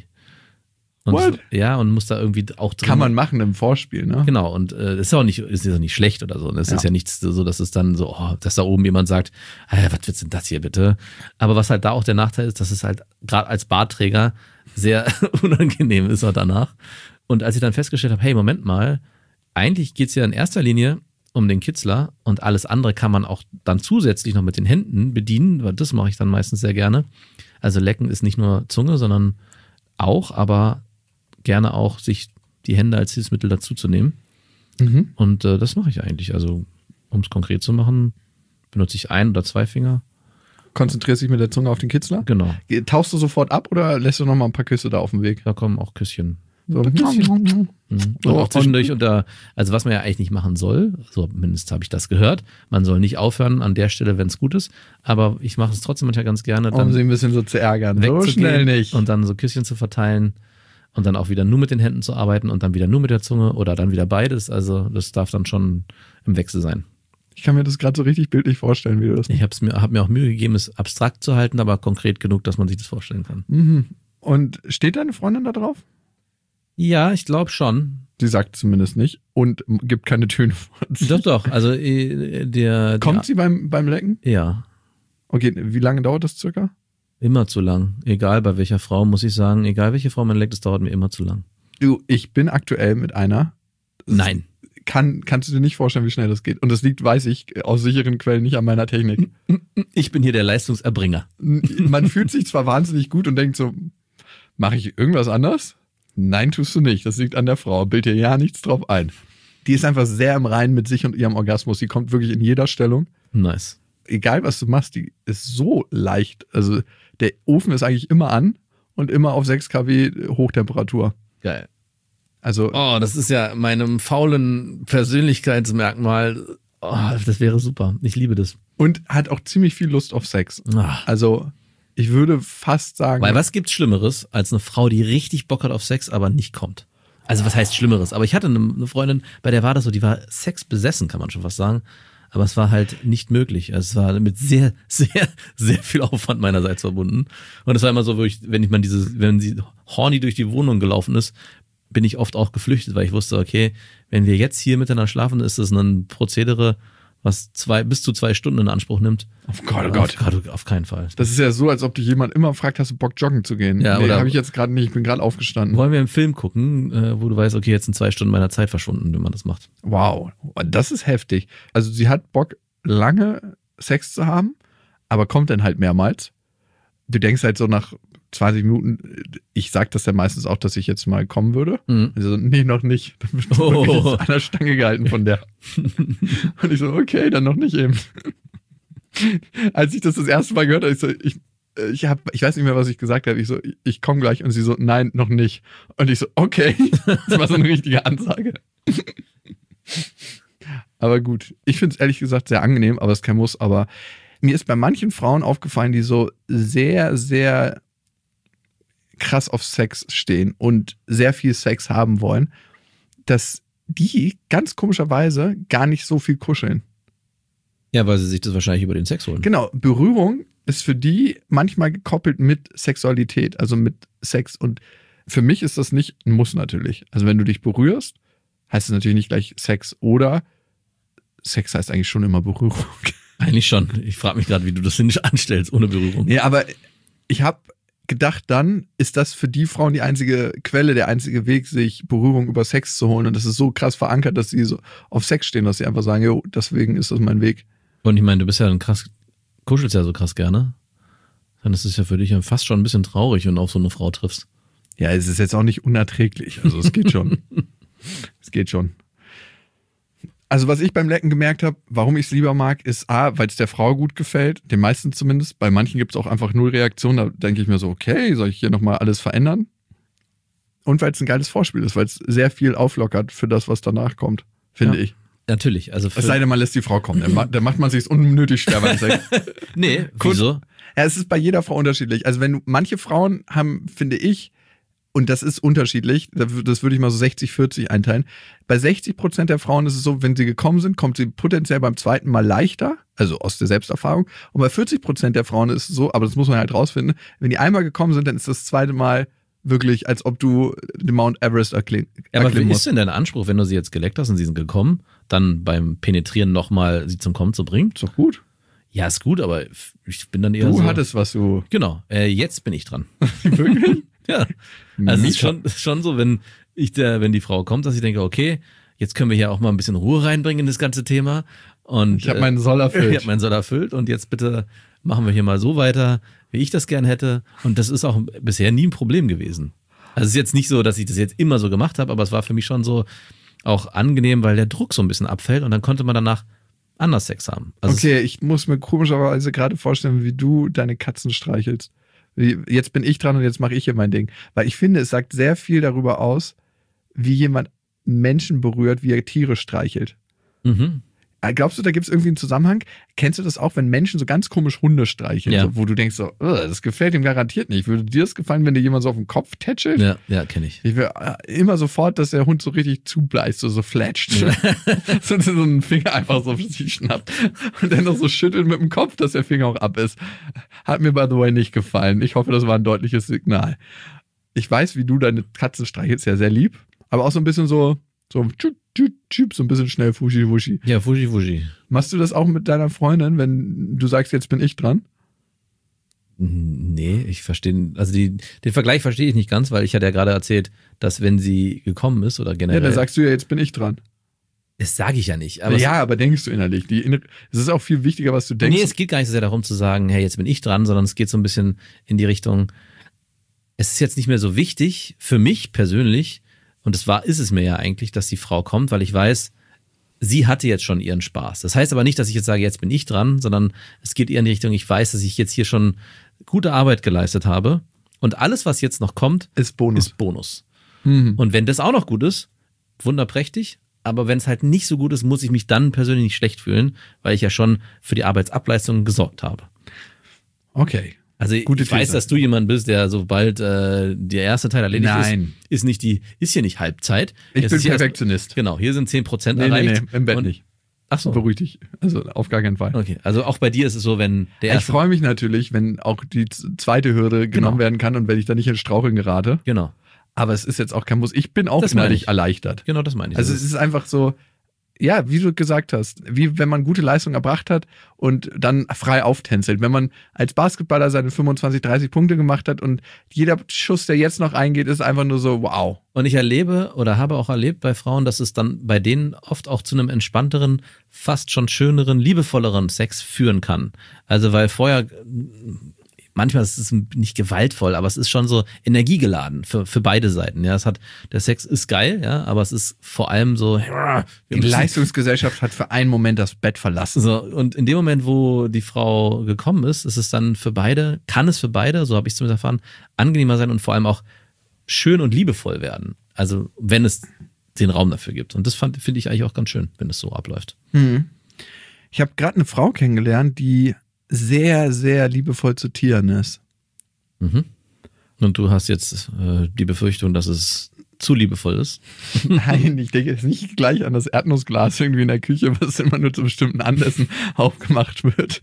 Und ja, und muss da irgendwie auch drin. Kann man machen im Vorspiel, ne? Genau, und das ist ja auch nicht schlecht oder so. Das ist ja nichts so, dass es dann so, dass da oben jemand sagt, was wird's denn das hier bitte? Aber was halt da auch der Nachteil ist, dass es halt gerade als Bartträger sehr unangenehm ist auch danach. Und als ich dann festgestellt habe, hey, Moment mal, eigentlich geht's ja in erster Linie um den Kitzler und alles andere kann man auch dann zusätzlich noch mit den Händen bedienen, weil das mache ich dann meistens sehr gerne. Also lecken ist nicht nur Zunge, sondern auch, aber gerne auch sich die Hände als Hilfsmittel dazu zu nehmen. Mhm. Und das mache ich eigentlich. Also um es konkret zu machen, benutze ich 1 oder 2 Finger. Konzentrierst dich mit der Zunge auf den Kitzler? Genau. Tauchst du sofort ab oder lässt du noch mal ein paar Küsse da auf dem Weg? Da kommen auch Küsschen. So. Und auch zwischendurch also was man ja eigentlich nicht machen soll, so mindestens habe ich das gehört, man soll nicht aufhören an der Stelle, wenn es gut ist, aber ich mache es trotzdem manchmal ganz gerne, um sie ein bisschen so zu ärgern, so schnell nicht. Und dann so Küsschen zu verteilen und dann auch wieder nur mit den Händen zu arbeiten und dann wieder nur mit der Zunge oder dann wieder beides, also das darf dann schon im Wechsel sein. Ich kann mir das gerade so richtig bildlich vorstellen, wie du das machst. Ich habe mir auch Mühe gegeben, es abstrakt zu halten, aber konkret genug, dass man sich das vorstellen kann. Mhm. Und steht deine Freundin da drauf? Ja, ich glaube schon. Sie sagt zumindest nicht und gibt keine Töne von sich. Doch. Also Kommt sie beim Lecken? Ja. Okay, wie lange dauert das circa? Immer zu lang. Egal bei welcher Frau, muss ich sagen. Egal welche Frau man leckt, es dauert mir immer zu lang. Du, ich bin aktuell mit einer. Nein. Kannst du dir nicht vorstellen, wie schnell das geht. Und das liegt, weiß ich, aus sicheren Quellen nicht an meiner Technik. Ich bin hier der Leistungserbringer. Man fühlt sich zwar wahnsinnig gut und denkt so, mache ich irgendwas anders? Nein, tust du nicht. Das liegt an der Frau. Bild dir ja nichts drauf ein. Die ist einfach sehr im Reinen mit sich und ihrem Orgasmus. Die kommt wirklich in jeder Stellung. Nice. Egal, was du machst, die ist so leicht. Also der Ofen ist eigentlich immer an und immer auf 6 kW Hochtemperatur. Geil. Also, oh, das ist ja meinem faulen Persönlichkeitsmerkmal. Oh, das wäre super. Ich liebe das. Und hat auch ziemlich viel Lust auf Sex. Ach. Also, ich würde fast sagen. Weil was gibt's Schlimmeres als eine Frau, die richtig Bock hat auf Sex, aber nicht kommt? Also, was heißt Schlimmeres? Aber ich hatte eine Freundin, bei der war das so, die war sexbesessen, kann man schon fast sagen. Aber es war halt nicht möglich. Also es war mit sehr, sehr, sehr viel Aufwand meinerseits verbunden. Und es war immer so, wenn sie horny durch die Wohnung gelaufen ist, bin ich oft auch geflüchtet, weil ich wusste, okay, wenn wir jetzt hier miteinander schlafen, ist das ein Prozedere, was bis zu 2 Stunden in Anspruch nimmt. Oh Gott. Auf keinen Fall. Das ist ja so, als ob dich jemand immer fragt, hast du Bock, joggen zu gehen? Ja, nee, oder habe ich jetzt gerade nicht. Ich bin gerade aufgestanden. Wollen wir einen Film gucken, wo du weißt, okay, jetzt sind 2 Stunden meiner Zeit verschwunden, wenn man das macht. Wow, das ist heftig. Also sie hat Bock, lange Sex zu haben, aber kommt dann halt mehrmals. Du denkst halt so nach 20 Minuten, ich sag das ja meistens auch, dass ich jetzt mal kommen würde. Mhm. Also, nee, noch nicht. Da bist du wirklich an der Stange gehalten von der. Und ich so, okay, dann noch nicht eben. Als ich das erste Mal gehört habe, ich weiß nicht mehr, was ich gesagt habe. Ich so, ich komme gleich. Und sie so, nein, noch nicht. Und ich so, okay. Das war so eine richtige Ansage. Aber gut, ich finde es ehrlich gesagt sehr angenehm, aber es ist kein Muss. Aber mir ist bei manchen Frauen aufgefallen, die so sehr, sehr krass auf Sex stehen und sehr viel Sex haben wollen, dass die ganz komischerweise gar nicht so viel kuscheln. Ja, weil sie sich das wahrscheinlich über den Sex holen. Genau, Berührung ist für die manchmal gekoppelt mit Sexualität, also mit Sex. Und für mich ist das nicht ein Muss natürlich. Also wenn du dich berührst, heißt es natürlich nicht gleich Sex, oder Sex heißt eigentlich schon immer Berührung. Eigentlich schon. Ich frage mich gerade, wie du das nicht anstellst ohne Berührung. Nee, aber ich habe gedacht, dann ist das für die Frauen die einzige Quelle, der einzige Weg, sich Berührung über Sex zu holen. Und das ist so krass verankert, dass sie so auf Sex stehen, dass sie einfach sagen, jo, deswegen ist das mein Weg. Und ich meine, du bist ja kuschelst ja so krass gerne. Dann ist es ja für dich ja fast schon ein bisschen traurig, wenn du auf so eine Frau triffst. Ja, es ist jetzt auch nicht unerträglich. Also es geht schon. Es geht schon. Also was ich beim Lecken gemerkt habe, warum ich es lieber mag, ist A, weil es der Frau gut gefällt, den meisten zumindest. Bei manchen gibt es auch einfach null Reaktion. Da denke ich mir so, okay, soll ich hier nochmal alles verändern? Und weil es ein geiles Vorspiel ist, weil es sehr viel auflockert für das, was danach kommt, finde ich. Natürlich. Also es sei denn, man lässt die Frau kommen. Da macht man sich unnötig schwer beim Sex. Nee, wieso? Ja, es ist bei jeder Frau unterschiedlich. Also manche Frauen haben, finde ich, und das ist unterschiedlich, das würde ich mal so 60-40 einteilen. Bei 60% der Frauen ist es so, wenn sie gekommen sind, kommt sie potenziell beim zweiten Mal leichter, also aus der Selbsterfahrung. Und bei 40% der Frauen ist es so, aber das muss man halt rausfinden, wenn die einmal gekommen sind, dann ist das zweite Mal wirklich, als ob du den Mount Everest erklimmen musst. Ja, aber wie ist denn dein Anspruch, wenn du sie jetzt geleckt hast und sie sind gekommen, dann beim Penetrieren nochmal sie zum Kommen zu bringen? Ist doch gut. Ja, ist gut, aber ich bin dann eher Du so... hattest was, du... Genau, jetzt bin ich dran. Wirklich? Ja, also es ist schon so, wenn die Frau kommt, dass ich denke, okay, jetzt können wir hier auch mal ein bisschen Ruhe reinbringen in das ganze Thema. Und ich habe meinen Soll erfüllt. Ich habe meinen Soll erfüllt und jetzt bitte machen wir hier mal so weiter, wie ich das gern hätte. Und das ist auch bisher nie ein Problem gewesen. Also es ist jetzt nicht so, dass ich das jetzt immer so gemacht habe, aber es war für mich schon so auch angenehm, weil der Druck so ein bisschen abfällt und dann konnte man danach anders Sex haben. Also okay, ich muss mir komischerweise gerade vorstellen, wie du deine Katzen streichelst. Jetzt bin ich dran und jetzt mache ich hier mein Ding. Weil ich finde, es sagt sehr viel darüber aus, wie jemand Menschen berührt, wie er Tiere streichelt. Mhm. Glaubst du, da gibt es irgendwie einen Zusammenhang? Kennst du das auch, wenn Menschen so ganz komisch Hunde streicheln, Ja. so, wo du denkst so, das gefällt ihm garantiert nicht. Würde dir das gefallen, wenn dir jemand so auf den Kopf tätschelt? Ja, kenne ich. Ich will immer sofort, dass der Hund so richtig zubleißt, so fletscht. So einen Finger einfach so auf sich schnappt und dann noch so schüttelt mit dem Kopf, dass der Finger auch ab ist. Hat mir, by the way, nicht gefallen. Ich hoffe, das war ein deutliches Signal. Ich weiß, wie du deine Katzen streichelst, ja sehr lieb, aber auch so ein bisschen so ein bisschen schnell Fuschi-Wuschi. Ja, Fuschi. Machst du das auch mit deiner Freundin, wenn du sagst, jetzt bin ich dran? Nee, ich verstehe, also den Vergleich verstehe ich nicht ganz, weil ich hatte ja gerade erzählt, dass wenn sie gekommen ist oder generell. Ja, dann sagst du ja, jetzt bin ich dran. Das sage ich ja nicht. Aber aber denkst du innerlich. Es ist auch viel wichtiger, was du denkst. Nee, es geht gar nicht so sehr darum zu sagen, hey, jetzt bin ich dran, sondern es geht so ein bisschen in die Richtung, es ist jetzt nicht mehr so wichtig für mich persönlich, und ist es mir ja eigentlich, dass die Frau kommt, weil ich weiß, sie hatte jetzt schon ihren Spaß. Das heißt aber nicht, dass ich jetzt sage, jetzt bin ich dran, sondern es geht eher in die Richtung, ich weiß, dass ich jetzt hier schon gute Arbeit geleistet habe und alles, was jetzt noch kommt, ist Bonus. Und wenn das auch noch gut ist, wunderprächtig, aber wenn es halt nicht so gut ist, muss ich mich dann persönlich nicht schlecht fühlen, weil ich ja schon für die Arbeitsableistung gesorgt habe. Okay. Also ich weiß, dass du jemand bist, der sobald der erste Teil erledigt ist hier nicht Halbzeit. Ich bin Perfektionist. Genau, hier sind 10% erreicht. Nee, im Bett nicht. Ach so. Beruhig dich. Also auf gar keinen Fall. Okay, also auch bei dir ist es so, wenn der erste... Ich freue mich natürlich, wenn auch die zweite Hürde genommen werden kann und wenn ich da nicht in Straucheln gerate. Genau. Aber es ist jetzt auch kein Muss. Ich bin auch innerlich erleichtert. Genau, das meine ich. Also es ist einfach so, ja, wie du gesagt hast, wie wenn man gute Leistung erbracht hat und dann frei auftänzelt. Wenn man als Basketballer seine 25, 30 Punkte gemacht hat und jeder Schuss, der jetzt noch eingeht, ist einfach nur so, wow. Und ich erlebe oder habe auch erlebt bei Frauen, dass es dann bei denen oft auch zu einem entspannteren, fast schon schöneren, liebevolleren Sex führen kann. Also weil vorher... Manchmal ist es nicht gewaltvoll, aber es ist schon so energiegeladen für beide Seiten. Ja, der Sex ist geil, ja, aber es ist vor allem so. Die Leistungsgesellschaft hat für einen Moment das Bett verlassen. So, und in dem Moment, wo die Frau gekommen ist, ist es dann kann es für beide, so habe ich es zumindest erfahren, angenehmer sein und vor allem auch schön und liebevoll werden. Also, wenn es den Raum dafür gibt. Und das finde ich eigentlich auch ganz schön, wenn es so abläuft. Ich habe gerade eine Frau kennengelernt, die sehr, sehr liebevoll zu Tieren ist. Und du hast jetzt die Befürchtung, dass es zu liebevoll ist? Nein, ich denke jetzt nicht gleich an das Erdnussglas irgendwie in der Küche, was immer nur zu bestimmten Anlässen aufgemacht wird.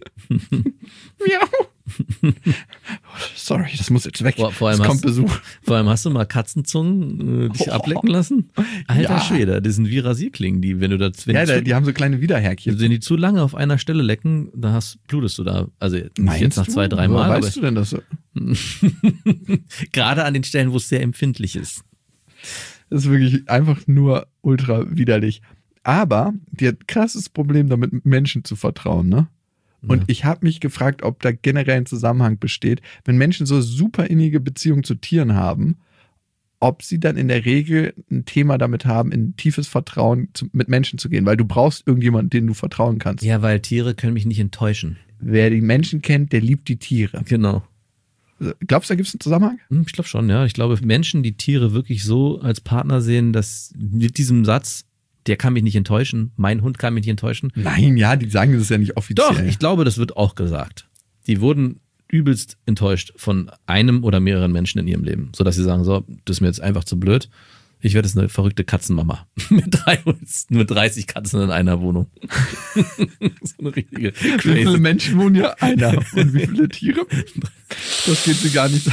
Miau. Sorry, das muss jetzt weg. Es kommt Besuch. Vor allem hast du mal Katzenzungen dich ablecken lassen? Alter Schwede, das sind wie Rasierklingen, die, wenn du das... die haben so kleine Widerhärchen. Wenn die zu lange auf einer Stelle lecken, dann blutest du da. Also nicht jetzt nach 2-3 Mal. Woher weißt du denn das so? Gerade an den Stellen, wo es sehr empfindlich ist. Das ist wirklich einfach nur ultra widerlich. Aber die hat krasses Problem damit, Menschen zu vertrauen, ne? Und ich habe mich gefragt, ob da generell ein Zusammenhang besteht, wenn Menschen so super innige Beziehungen zu Tieren haben, ob sie dann in der Regel ein Thema damit haben, in tiefes Vertrauen mit Menschen zu gehen, weil du brauchst irgendjemanden, den du vertrauen kannst. Ja, weil Tiere können mich nicht enttäuschen. Wer die Menschen kennt, der liebt die Tiere. Genau. Glaubst du, da gibt es einen Zusammenhang? Ich glaube schon, ja. Ich glaube, Menschen, die Tiere wirklich so als Partner sehen, dass mit diesem Satz, der kann mich nicht enttäuschen, mein Hund kann mich nicht enttäuschen. Nein, ja, die sagen das ja nicht offiziell. Doch, ich glaube, das wird auch gesagt. Die wurden übelst enttäuscht von einem oder mehreren Menschen in ihrem Leben, sodass sie sagen, so, das ist mir jetzt einfach zu blöd. Ich werde jetzt eine verrückte Katzenmama mit 30 Katzen in einer Wohnung. So eine richtige Wie viele Menschen wohnen ja? Einer. Und wie viele Tiere? Das geht sie gar nicht.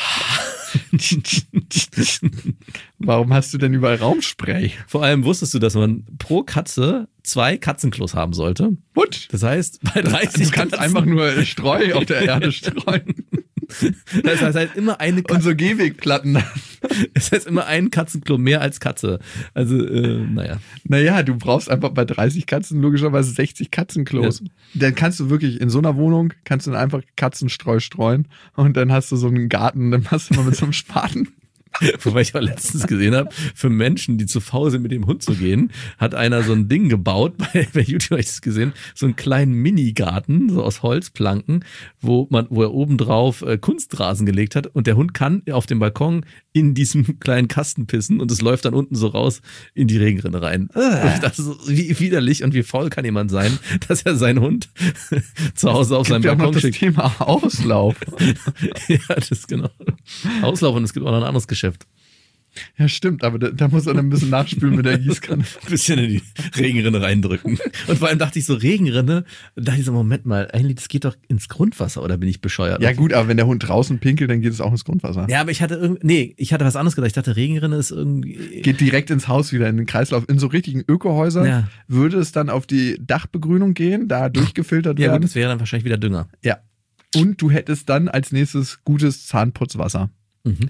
Warum hast du denn überall Raumspray? Vor allem wusstest du, dass man pro Katze 2 Katzenklos haben sollte. Und? Das heißt, bei 30 du kannst einfach nur Streu auf der Erde streuen. Das heißt halt immer eine Und so Gehwegplatten. Das heißt immer ein Katzenklo mehr als Katze. Also, naja. Naja, du brauchst einfach bei 30 Katzen logischerweise 60 Katzenklos. Ja. Dann kannst du wirklich in so einer Wohnung, kannst du dann einfach Katzenstreu streuen und dann hast du so einen Garten, dann hast du mal mit so einem Spaten Wobei ich auch letztens gesehen habe, für Menschen, die zu faul sind, mit dem Hund zu gehen, hat einer so ein Ding gebaut, bei YouTube habe ich das gesehen, so einen kleinen Minigarten, so aus Holzplanken, wo er oben drauf Kunstrasen gelegt hat und der Hund kann auf dem Balkon in diesem kleinen Kasten pissen und es läuft dann unten so raus in die Regenrinne rein. Und ich dachte so, wie widerlich und wie faul kann jemand sein, dass er seinen Hund zu Hause auf seinem Balkon schickt. Das Thema Auslauf. Ja, das ist genau. Auslauf und es gibt auch noch ein anderes Geschäft. Ja, stimmt, aber da muss er dann ein bisschen nachspülen mit der Gießkanne. Ein bisschen in die Regenrinne reindrücken. Und vor allem dachte ich so, Regenrinne, dachte ich so, Moment mal, eigentlich, das geht doch ins Grundwasser, oder bin ich bescheuert? Ja gut, aber wenn der Hund draußen pinkelt, dann geht es auch ins Grundwasser. Ja, aber ich hatte was anderes gedacht. Ich dachte, Regenrinne ist irgendwie... Geht direkt ins Haus wieder, in den Kreislauf. In so richtigen Ökohäusern würde es dann auf die Dachbegrünung gehen, da durchgefiltert werden. Ja gut, das wäre dann wahrscheinlich wieder Dünger. Ja. Und du hättest dann als nächstes gutes Zahnputzwasser. Mhm.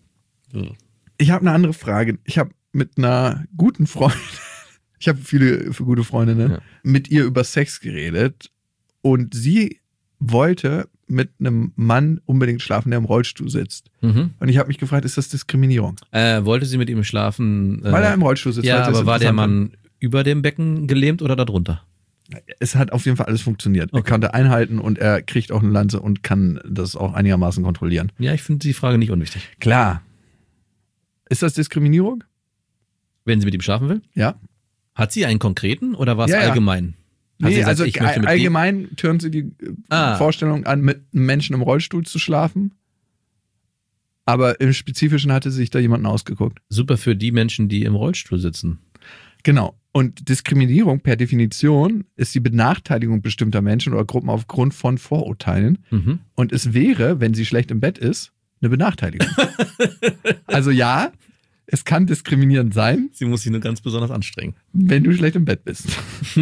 Ich habe eine andere Frage. Ich habe mit einer guten Freundin, ich habe viele gute Freundinnen, mit ihr über Sex geredet und sie wollte mit einem Mann unbedingt schlafen, der im Rollstuhl sitzt. Und ich habe mich gefragt, ist das Diskriminierung? Wollte sie mit ihm schlafen? Weil er im Rollstuhl sitzt. Ja, aber war der Mann über dem Becken gelähmt oder darunter? Es hat auf jeden Fall alles funktioniert. Okay. Er konnte einhalten und er kriegt auch eine Lanze und kann das auch einigermaßen kontrollieren. Ja, ich finde die Frage nicht unwichtig. Klar. Ist das Diskriminierung? Wenn sie mit ihm schlafen will? Ja. Hat sie einen konkreten oder war es allgemein? Hat Nee, gesagt, also allgemein tören sie die Vorstellung an, mit einem Menschen im Rollstuhl zu schlafen. Aber im Spezifischen hatte sich da jemanden ausgeguckt. Super für die Menschen, die im Rollstuhl sitzen. Genau. Und Diskriminierung per Definition ist die Benachteiligung bestimmter Menschen oder Gruppen aufgrund von Vorurteilen. Mhm. Und es wäre, wenn sie schlecht im Bett ist, eine Benachteiligung. Also ja, es kann diskriminierend sein. Sie muss sich nur ganz besonders anstrengen. Wenn du schlecht im Bett bist.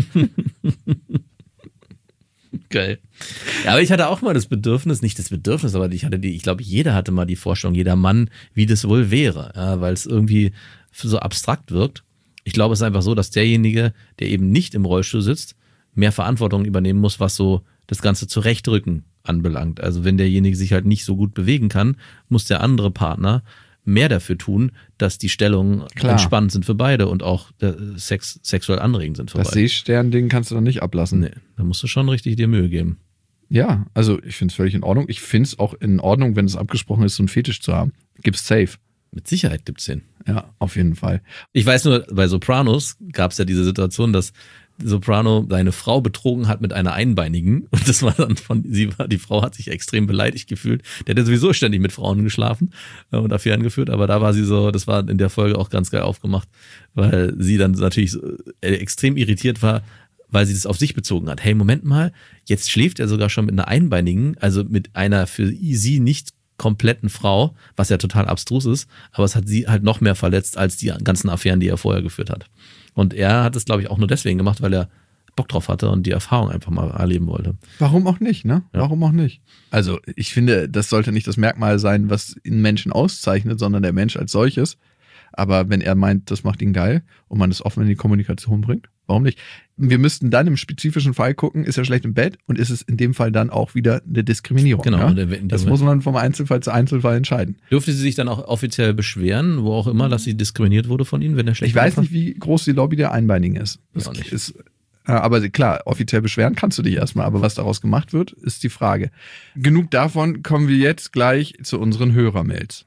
Geil. Ja, aber ich hatte auch mal das Bedürfnis, aber ich glaube, jeder hatte mal die Vorstellung, jeder Mann, wie das wohl wäre, ja, weil es irgendwie so abstrakt wirkt. Ich glaube, es ist einfach so, dass derjenige, der eben nicht im Rollstuhl sitzt, mehr Verantwortung übernehmen muss, was so das ganze Zurechtrücken anbelangt. Also wenn derjenige sich halt nicht so gut bewegen kann, muss der andere Partner mehr dafür tun, dass die Stellungen entspannt sind für beide und auch sexuell anregend sind für beide. Das Seestern-Ding kannst du doch nicht ablassen. Nee, da musst du schon richtig dir Mühe geben. Ja, also ich finde es völlig in Ordnung. Ich finde es auch in Ordnung, wenn es abgesprochen ist, so einen Fetisch zu haben. Gibt's safe. Mit Sicherheit gibt's den. Ja, auf jeden Fall. Ich weiß nur, bei Sopranos gab es ja diese Situation, dass Soprano seine Frau betrogen hat mit einer Einbeinigen und das war dann die Frau hat sich extrem beleidigt gefühlt. Der hat sowieso ständig mit Frauen geschlafen und Affären geführt, aber da war sie so, das war in der Folge auch ganz geil aufgemacht, weil sie dann natürlich so, extrem irritiert war, weil sie das auf sich bezogen hat. Hey, Moment mal, jetzt schläft er sogar schon mit einer Einbeinigen, also mit einer für sie nicht kompletten Frau, was ja total abstrus ist, aber es hat sie halt noch mehr verletzt als die ganzen Affären, die er vorher geführt hat. Und er hat es, glaube ich, auch nur deswegen gemacht, weil er Bock drauf hatte und die Erfahrung einfach mal erleben wollte. Warum auch nicht, ne? Ja. Warum auch nicht? Also ich finde, das sollte nicht das Merkmal sein, was einen Menschen auszeichnet, sondern der Mensch als solches. Aber wenn er meint, das macht ihn geil und man das offen in die Kommunikation bringt, warum nicht? Wir müssten dann im spezifischen Fall gucken, ist er schlecht im Bett und ist es in dem Fall dann auch wieder eine Diskriminierung. Genau. Ja? Das muss man vom Einzelfall zu Einzelfall entscheiden. Dürfte sie sich dann auch offiziell beschweren, wo auch immer, dass sie diskriminiert wurde von ihnen, wenn er schlecht Ich weiß nicht, wie groß die Lobby der Einbeinigen ist. Das auch nicht. Aber klar, offiziell beschweren kannst du dich erstmal, aber was daraus gemacht wird, ist die Frage. Genug davon, kommen wir jetzt gleich zu unseren Hörermails.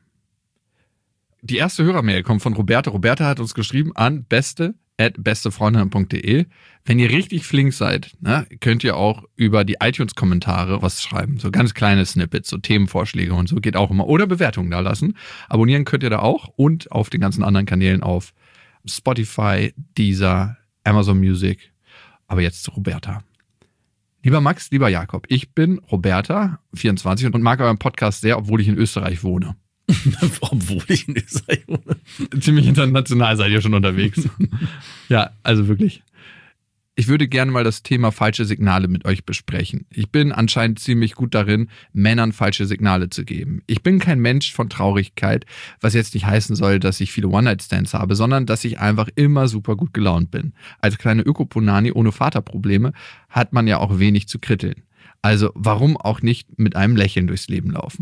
Die erste Hörermail kommt von Roberta. Roberta hat uns geschrieben an beste@bestefreundinnen.de. Wenn ihr richtig flink seid, ne, könnt ihr auch über die iTunes-Kommentare was schreiben. So ganz kleine Snippets, so Themenvorschläge und so geht auch immer. Oder Bewertungen da lassen. Abonnieren könnt ihr da auch und auf den ganzen anderen Kanälen auf Spotify, Deezer, Amazon Music. Aber jetzt zu Roberta. Lieber Max, lieber Jakob, ich bin Roberta, 24 und mag euren Podcast sehr, obwohl ich in Österreich wohne. Obwohl ich in Österreich wohne. Ziemlich international seid ihr schon unterwegs. Ja, also wirklich. Ich würde gerne mal das Thema falsche Signale mit euch besprechen. Ich bin anscheinend ziemlich gut darin, Männern falsche Signale zu geben. Ich bin kein Mensch von Traurigkeit, was jetzt nicht heißen soll, dass ich viele One-Night-Stands habe, sondern dass ich einfach immer super gut gelaunt bin. Als kleine Ökoponani ohne Vaterprobleme hat man ja auch wenig zu kritteln. Also warum auch nicht mit einem Lächeln durchs Leben laufen?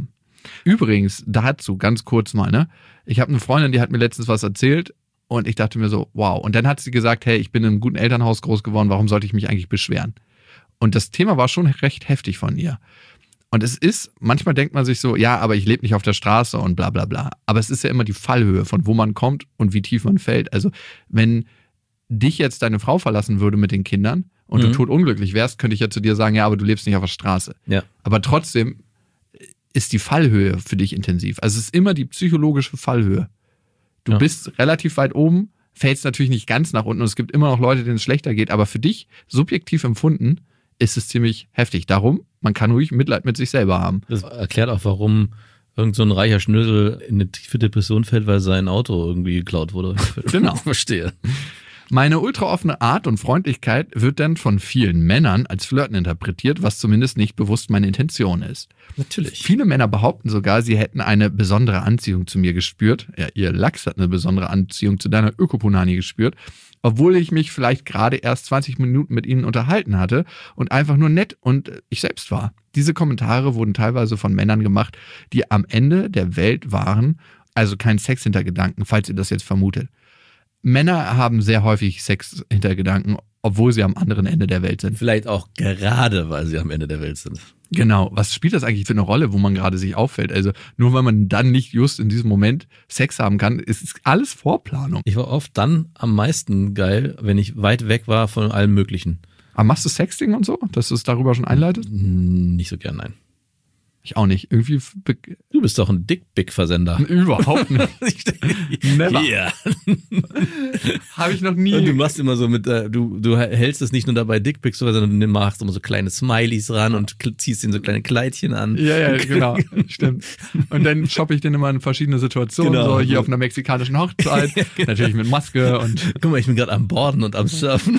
Übrigens, dazu ganz kurz mal, ne? Ich habe eine Freundin, die hat mir letztens was erzählt und ich dachte mir so, wow. Und dann hat sie gesagt, hey, ich bin in einem guten Elternhaus groß geworden, warum sollte ich mich eigentlich beschweren? Und das Thema war schon recht heftig von ihr. Und es ist, manchmal denkt man sich so, ja, aber ich lebe nicht auf der Straße und bla bla bla. Aber es ist ja immer die Fallhöhe, von wo man kommt und wie tief man fällt. Also wenn dich jetzt deine Frau verlassen würde mit den Kindern und du todunglücklich wärst, könnte ich ja zu dir sagen, ja, aber du lebst nicht auf der Straße. Ja. Aber trotzdem ist die Fallhöhe für dich intensiv. Also es ist immer die psychologische Fallhöhe. Du bist relativ weit oben, fällst natürlich nicht ganz nach unten und es gibt immer noch Leute, denen es schlechter geht, aber für dich, subjektiv empfunden, ist es ziemlich heftig. Darum, man kann ruhig Mitleid mit sich selber haben. Das erklärt auch, warum irgend so ein reicher Schnösel in eine tiefe Depression fällt, weil sein Auto irgendwie geklaut wurde. Genau. Verstehe. Meine ultraoffene Art und Freundlichkeit wird dann von vielen Männern als Flirten interpretiert, was zumindest nicht bewusst meine Intention ist. Natürlich. Viele Männer behaupten sogar, sie hätten eine besondere Anziehung zu mir gespürt. Ja, ihr Lachs hat eine besondere Anziehung zu deiner Ökopunani gespürt. Obwohl ich mich vielleicht gerade erst 20 Minuten mit ihnen unterhalten hatte und einfach nur nett und ich selbst war. Diese Kommentare wurden teilweise von Männern gemacht, die am Ende der Welt waren, also kein Sex-Hintergedanken, falls ihr das jetzt vermutet. Männer haben sehr häufig Sex-Hintergedanken, obwohl sie am anderen Ende der Welt sind. Vielleicht auch gerade, weil sie am Ende der Welt sind. Genau. Was spielt das eigentlich für eine Rolle, wo man gerade sich auffällt? Also nur weil man dann nicht just in diesem Moment Sex haben kann, ist alles Vorplanung. Ich war oft dann am meisten geil, wenn ich weit weg war von allem Möglichen. Aber machst du Sexting und so, dass du es darüber schon einleitest? Nicht so gern, nein. Ich auch nicht. Irgendwie. Du bist doch ein Dickpick-Versender. Überhaupt nicht. Never. Yeah. Habe ich noch nie. Und du machst immer so mit, du hältst es nicht nur dabei Dickpics, sondern du machst immer so kleine Smileys ran und ziehst ihnen so kleine Kleidchen an. Ja, genau. Stimmt. Und dann shoppe ich den immer in verschiedene Situationen. Genau. So hier auf einer mexikanischen Hochzeit. Genau. Natürlich mit Maske und. Guck mal, ich bin gerade am Borden und am Surfen.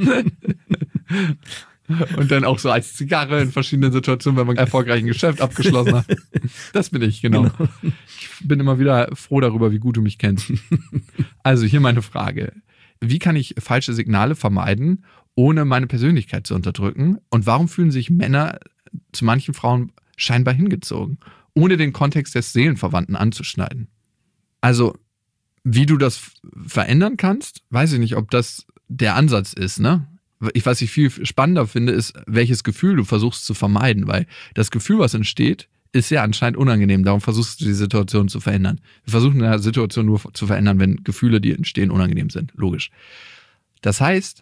Und dann auch so als Zigarre in verschiedenen Situationen, wenn man erfolgreich ein Geschäft abgeschlossen hat. Das bin ich, genau. Ich bin immer wieder froh darüber, wie gut du mich kennst. Also hier meine Frage. Wie kann ich falsche Signale vermeiden, ohne meine Persönlichkeit zu unterdrücken? Und warum fühlen sich Männer zu manchen Frauen scheinbar hingezogen, ohne den Kontext des Seelenverwandten anzuschneiden? Also, wie du das verändern kannst, weiß ich nicht, ob das der Ansatz ist, ne? Was ich viel spannender finde, ist, welches Gefühl du versuchst zu vermeiden, weil das Gefühl, was entsteht, ist ja anscheinend unangenehm. Darum versuchst du die Situation zu verändern. Wir versuchen eine Situation nur zu verändern, wenn Gefühle, die entstehen, unangenehm sind. Logisch. Das heißt,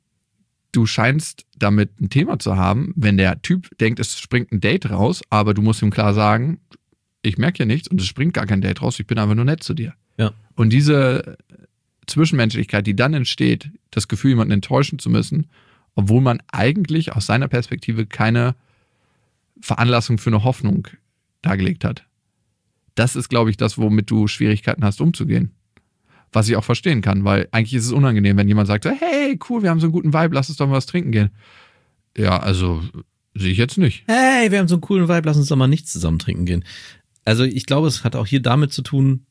du scheinst damit ein Thema zu haben, wenn der Typ denkt, es springt ein Date raus, aber du musst ihm klar sagen, ich merke hier nichts und es springt gar kein Date raus, ich bin einfach nur nett zu dir. Ja. Und diese Zwischenmenschlichkeit, die dann entsteht, das Gefühl, jemanden enttäuschen zu müssen, obwohl man eigentlich aus seiner Perspektive keine Veranlassung für eine Hoffnung dargelegt hat. Das ist, glaube ich, das, womit du Schwierigkeiten hast, umzugehen. Was ich auch verstehen kann, weil eigentlich ist es unangenehm, wenn jemand sagt, hey, cool, wir haben so einen guten Vibe, lass uns doch mal was trinken gehen. Ja, also sehe ich jetzt nicht. Hey, wir haben so einen coolen Vibe, lass uns doch mal nicht zusammen trinken gehen. Also ich glaube, es hat auch hier damit zu tun,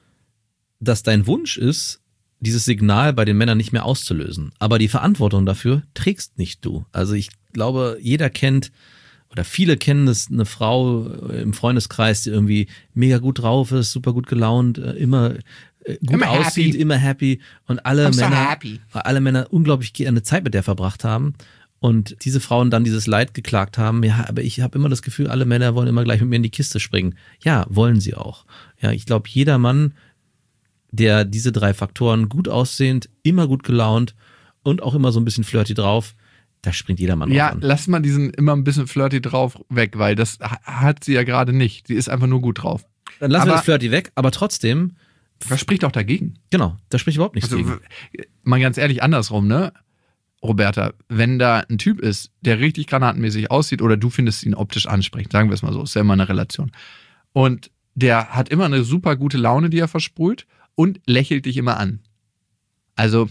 dass dein Wunsch ist, dieses Signal bei den Männern nicht mehr auszulösen. Aber die Verantwortung dafür trägst nicht du. Also ich glaube, jeder kennt oder viele kennen es, eine Frau im Freundeskreis, die irgendwie mega gut drauf ist, super gut gelaunt, immer gut aussieht, immer happy und alle Männer unglaublich gerne Zeit mit der verbracht haben und diese Frauen dann dieses Leid geklagt haben. Ja, aber ich habe immer das Gefühl, alle Männer wollen immer gleich mit mir in die Kiste springen. Ja, wollen sie auch. Ja, ich glaube, jeder Mann, der diese 3 Faktoren gut aussehend, immer gut gelaunt und auch immer so ein bisschen flirty drauf, da springt jeder Mann ja, an. Ja, lass mal diesen immer ein bisschen flirty drauf weg, weil das hat sie ja gerade nicht. Sie ist einfach nur gut drauf. Dann lassen wir das flirty weg, aber trotzdem. Das spricht auch dagegen. Genau, da spricht überhaupt nichts gegen. Mal ganz ehrlich andersrum, ne? Roberta, wenn da ein Typ ist, der richtig granatenmäßig aussieht oder du findest ihn optisch ansprechend, sagen wir es mal so, ist ja immer eine Relation. Und der hat immer eine super gute Laune, die er versprüht und lächelt dich immer an. Also,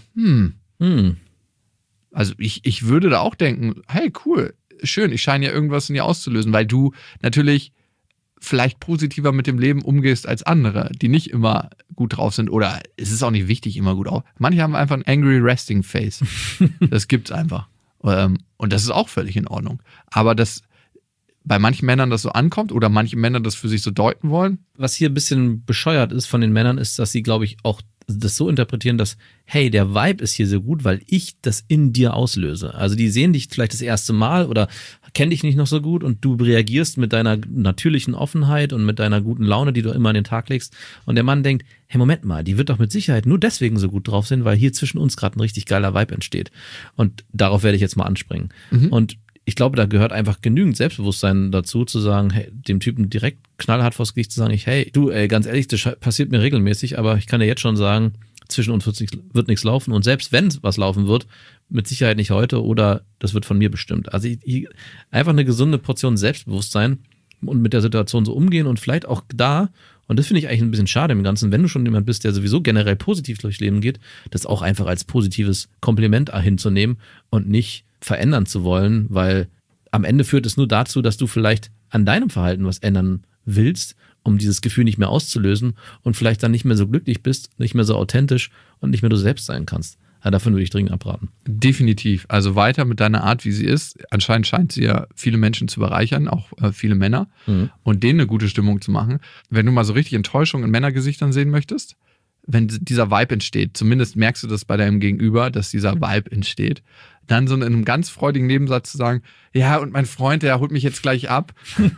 Also ich würde da auch denken, hey, cool, schön, ich scheine ja irgendwas in dir auszulösen, weil du natürlich vielleicht positiver mit dem Leben umgehst als andere, die nicht immer gut drauf sind oder es ist auch nicht wichtig, immer gut drauf. Manche haben einfach ein angry resting face. Das gibt's einfach. Und das ist auch völlig in Ordnung. Aber das bei manchen Männern das so ankommt oder manche Männer das für sich so deuten wollen? Was hier ein bisschen bescheuert ist von den Männern, ist, dass sie, glaube ich, auch das so interpretieren, dass, hey, der Vibe ist hier so gut, weil ich das in dir auslöse. Also die sehen dich vielleicht das erste Mal oder kennen dich nicht noch so gut und du reagierst mit deiner natürlichen Offenheit und mit deiner guten Laune, die du immer an den Tag legst. Und der Mann denkt, hey, Moment mal, die wird doch mit Sicherheit nur deswegen so gut drauf sein, weil hier zwischen uns gerade ein richtig geiler Vibe entsteht. Und darauf werde ich jetzt mal anspringen. Und ich glaube, da gehört einfach genügend Selbstbewusstsein dazu, zu sagen, hey, dem Typen direkt knallhart vors Gesicht zu sagen, hey, du, ganz ehrlich, das passiert mir regelmäßig, aber ich kann dir jetzt schon sagen, zwischen uns wird nichts laufen und selbst wenn was laufen wird, mit Sicherheit nicht heute oder das wird von mir bestimmt. Also einfach eine gesunde Portion Selbstbewusstsein und mit der Situation so umgehen und vielleicht auch da, und das finde ich eigentlich ein bisschen schade im Ganzen, wenn du schon jemand bist, der sowieso generell positiv durchs Leben geht, das auch einfach als positives Kompliment hinzunehmen und nicht verändern zu wollen, weil am Ende führt es nur dazu, dass du vielleicht an deinem Verhalten was ändern willst, um dieses Gefühl nicht mehr auszulösen und vielleicht dann nicht mehr so glücklich bist, nicht mehr so authentisch und nicht mehr du selbst sein kannst. Ja, davon würde ich dringend abraten. Definitiv. Also weiter mit deiner Art, wie sie ist. Anscheinend scheint sie ja viele Menschen zu bereichern, auch viele Männer, und denen eine gute Stimmung zu machen. Wenn du mal so richtig Enttäuschung in Männergesichtern sehen möchtest, wenn dieser Vibe entsteht, zumindest merkst du das bei deinem Gegenüber, dass dieser Vibe entsteht, dann so in einem ganz freudigen Nebensatz zu sagen, ja, und mein Freund, der holt mich jetzt gleich ab.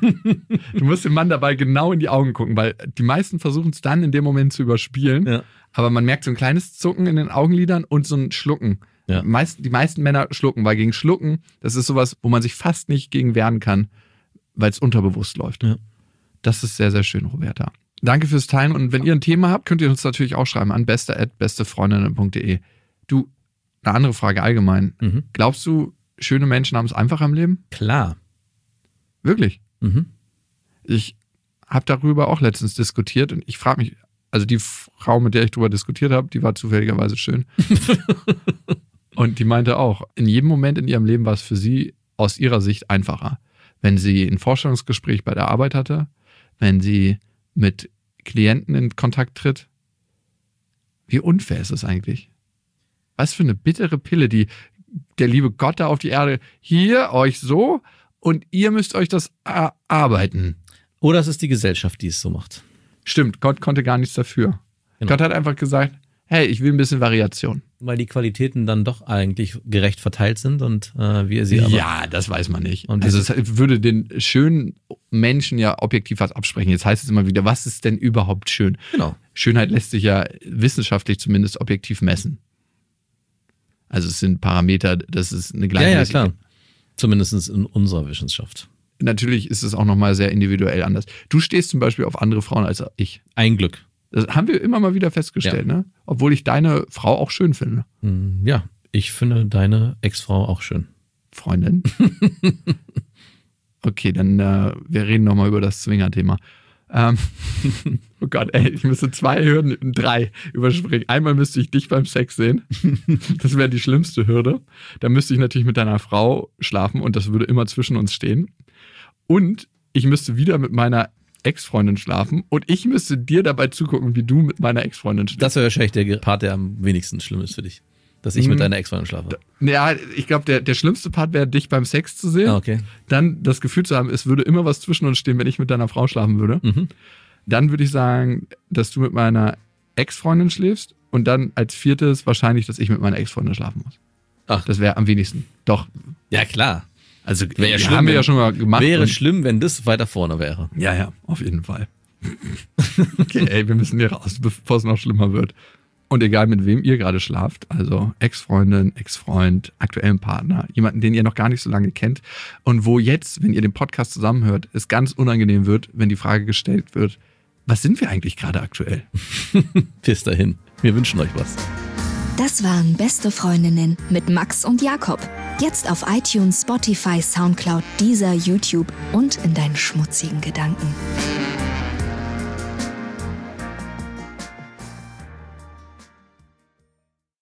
Du musst dem Mann dabei genau in die Augen gucken, weil die meisten versuchen es dann in dem Moment zu überspielen, aber man merkt so ein kleines Zucken in den Augenlidern und so ein Schlucken. Ja. Die meisten Männer schlucken, weil gegen Schlucken, das ist sowas, wo man sich fast nicht gegen wehren kann, weil es unterbewusst läuft. Ja. Das ist sehr, sehr schön, Roberta. Danke fürs Teilen und wenn ihr ein Thema habt, könnt ihr uns natürlich auch schreiben an beste@bestefreundinnen.de. Du, eine andere Frage allgemein. Glaubst du, schöne Menschen haben es einfacher im Leben? Klar. Wirklich? Ich habe darüber auch letztens diskutiert und ich frage mich, also die Frau, mit der ich darüber diskutiert habe, die war zufälligerweise schön. Und die meinte auch, in jedem Moment in ihrem Leben war es für sie aus ihrer Sicht einfacher. Wenn sie ein Vorstellungsgespräch bei der Arbeit hatte, wenn sie mit Klienten in Kontakt tritt. Wie unfair ist das eigentlich? Was für eine bittere Pille, die der liebe Gott da auf die Erde, hier euch so und ihr müsst euch das erarbeiten. Oder es ist die Gesellschaft, die es so macht. Stimmt, Gott konnte gar nichts dafür. Genau. Gott hat einfach gesagt, hey, ich will ein bisschen Variation. Weil die Qualitäten dann doch eigentlich gerecht verteilt sind und wir sie aber... Ja, das weiß man nicht. Und also es würde den schönen Menschen ja objektiv was absprechen. Jetzt heißt es immer wieder, was ist denn überhaupt schön? Genau. Schönheit lässt sich ja wissenschaftlich zumindest objektiv messen. Also es sind Parameter, das ist eine gleiche. Ja, klar. Zumindest in unserer Wissenschaft. Natürlich ist es auch nochmal sehr individuell anders. Du stehst zum Beispiel auf andere Frauen als ich. Ein Glück. Das haben wir immer mal wieder festgestellt, ne? Obwohl ich deine Frau auch schön finde. Ja, ich finde deine Ex-Frau auch schön. Freundin? Okay, dann wir reden nochmal über das Zwinger-Thema. Oh Gott, ey, ich müsste 2 Hürden, 3 überspringen. Einmal müsste ich dich beim Sex sehen. Das wäre die schlimmste Hürde. Da müsste ich natürlich mit deiner Frau schlafen und das würde immer zwischen uns stehen. Und ich müsste wieder mit meiner Ex-Freundin schlafen und ich müsste dir dabei zugucken, wie du mit meiner Ex-Freundin schläfst. Das wäre wahrscheinlich der Part, der am wenigsten schlimm ist für dich. Dass ich mit deiner Ex-Freundin schlafe. Ja, ich glaube, der schlimmste Part wäre, dich beim Sex zu sehen. Okay. Dann das Gefühl zu haben, es würde immer was zwischen uns stehen, wenn ich mit deiner Frau schlafen würde. Dann würde ich sagen, dass du mit meiner Ex-Freundin schläfst und dann als 4. wahrscheinlich, dass ich mit meiner Ex-Freundin schlafen muss. Ach. Das wäre am wenigsten. Doch. Ja, klar. Also haben wir ja schon mal gemacht. Wäre schlimm, wenn das weiter vorne wäre. Ja, auf jeden Fall. Okay, ey, wir müssen hier raus, bevor es noch schlimmer wird. Und egal mit wem ihr gerade schlaft, also Ex-Freundin, Ex-Freund, aktuellen Partner, jemanden, den ihr noch gar nicht so lange kennt und wo jetzt, wenn ihr den Podcast zusammenhört, es ganz unangenehm wird, wenn die Frage gestellt wird, was sind wir eigentlich gerade aktuell? Bis dahin, wir wünschen euch was. Das waren Beste Freundinnen mit Max und Jakob. Jetzt auf iTunes, Spotify, Soundcloud, Deezer, YouTube und in deinen schmutzigen Gedanken.